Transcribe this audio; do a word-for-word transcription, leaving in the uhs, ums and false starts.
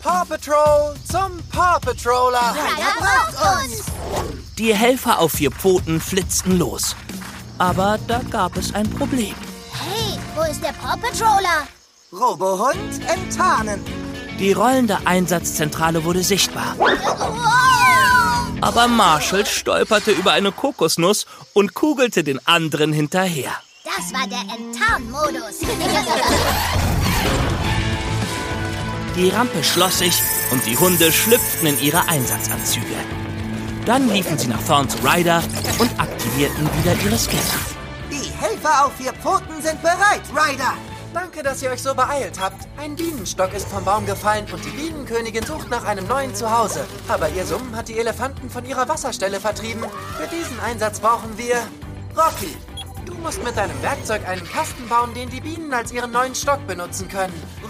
Paw Patrol zum Paw Patroller. Ryder braucht uns. Die Helfer auf vier Pfoten flitzten los. Aber da gab es ein Problem. Hey, wo ist der Paw Patroller? Robohund enttarnen. Die rollende Einsatzzentrale wurde sichtbar. Wow. Aber Marshall stolperte über eine Kokosnuss und kugelte den anderen hinterher. Das war der Enttarn-Modus. Die Rampe schloss sich und die Hunde schlüpften in ihre Einsatzanzüge. Dann liefen sie nach vorn zu Ryder und aktivierten wieder ihre Scanner. Die Helfer auf vier Pfoten sind bereit, Ryder. Danke, dass ihr euch so beeilt habt. Ein Bienenstock ist vom Baum gefallen und die Bienenkönigin sucht nach einem neuen Zuhause. Aber ihr Summen hat die Elefanten von ihrer Wasserstelle vertrieben. Für diesen Einsatz brauchen wir Rocky. Du musst mit deinem Werkzeug einen Kasten bauen, den die Bienen als ihren neuen Stock benutzen können.